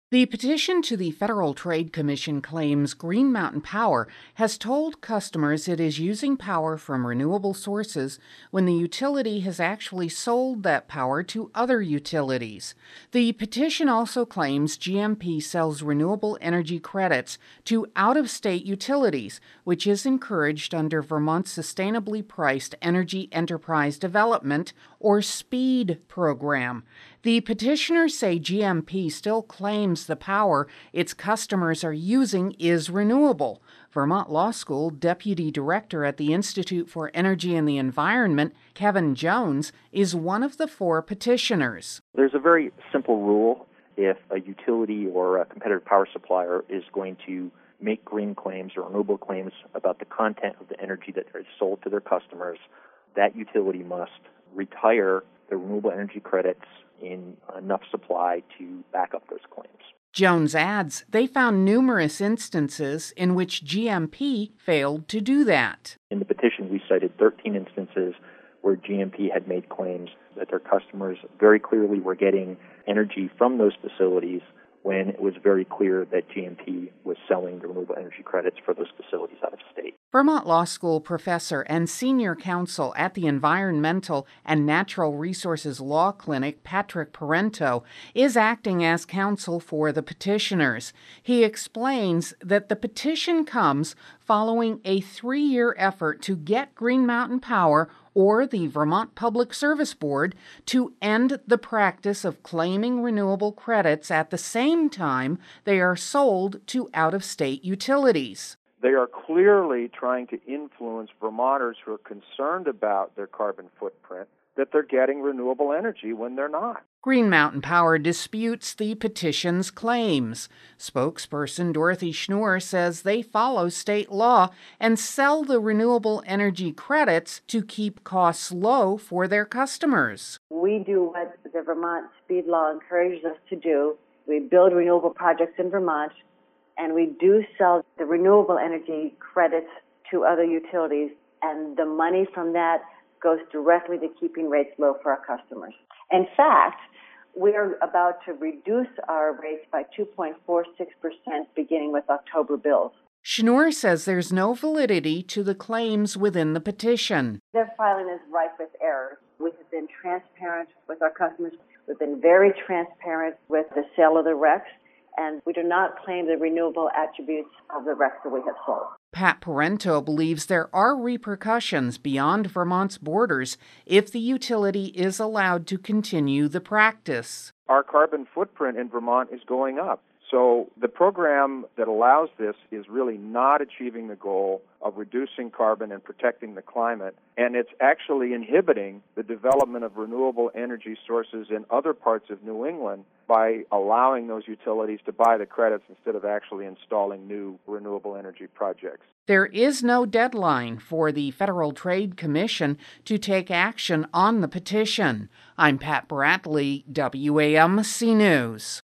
The petition to the Federal Trade Commission claims Green Mountain Power has told customers it is using power from renewable sources when the utility has actually sold that power to other utilities. The petition also claims GMP sells renewable energy credits to out-of-state utilities, which is encouraged under Vermont's Sustainably Priced Energy Enterprise Development, or SPEED program. The petitioners say GMP still claims the power its customers are using is renewable. Vermont Law School Deputy Director at the Institute for Energy and the Environment, Kevin Jones, is one of the four petitioners. There's a very simple rule. If a utility or a competitive power supplier is going to make green claims or renewable claims about the content of the energy that is sold to their customers, that utility must retire the renewable energy credits in enough supply to back up those claims. Jones adds they found numerous instances in which GMP failed to do that. In the petition, we cited 13 instances where GMP had made claims that their customers very clearly were getting energy from those facilities when it was very clear that GMP was selling the renewable energy credits for those facilities out of state. Vermont Law School professor and senior counsel at the Environmental and Natural Resources Law Clinic, Patrick Parento, is acting as counsel for the petitioners. He explains that the petition comes following a 3-year effort to get Green Mountain Power or the Vermont Public Service Board to end the practice of claiming renewable credits at the same time they are sold to out-of-state utilities. They are clearly trying to influence Vermonters who are concerned about their carbon footprint that they're getting renewable energy when they're not. Green Mountain Power disputes the petition's claims. Spokesperson Dorothy Schnur says they follow state law and sell the renewable energy credits to keep costs low for their customers. We do what the Vermont Speed Law encourages us to do. We build renewable projects in Vermont, and we do sell the renewable energy credits to other utilities, and the money from that goes directly to keeping rates low for our customers. In fact, we are about to reduce our rates by 2.46% beginning with October bills. Schnur says there's no validity to the claims within the petition. Their filing is rife with errors. We have been transparent with our customers. We've been very transparent with the sale of the RECs, and we do not claim the renewable attributes of the RECs that we have sold. Pat Parento believes there are repercussions beyond Vermont's borders if the utility is allowed to continue the practice. Our carbon footprint in Vermont is going up. So the program that allows this is really not achieving the goal of reducing carbon and protecting the climate, and it's actually inhibiting the development of renewable energy sources in other parts of New England by allowing those utilities to buy the credits instead of actually installing new renewable energy projects. There is no deadline for the Federal Trade Commission to take action on the petition. I'm Pat Bradley, WAMC News.